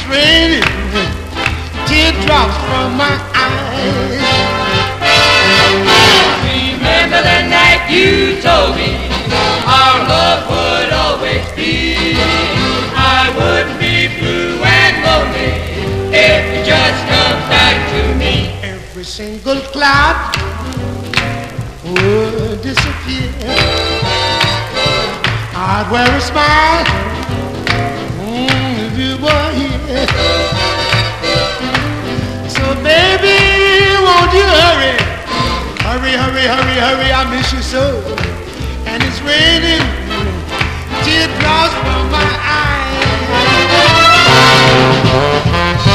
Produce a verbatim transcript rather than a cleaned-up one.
it's raining, teardrops from my eyes. Remember the night you told me our love would always be. I wouldn't be blue and lonely if you just come back to me. Every single cloud would disappear. I'd wear a smile mm, if you were here. So baby, won't you hurry? Hurry, hurry, hurry, hurry, I miss you so. And it's raining, teardrops from my eyes.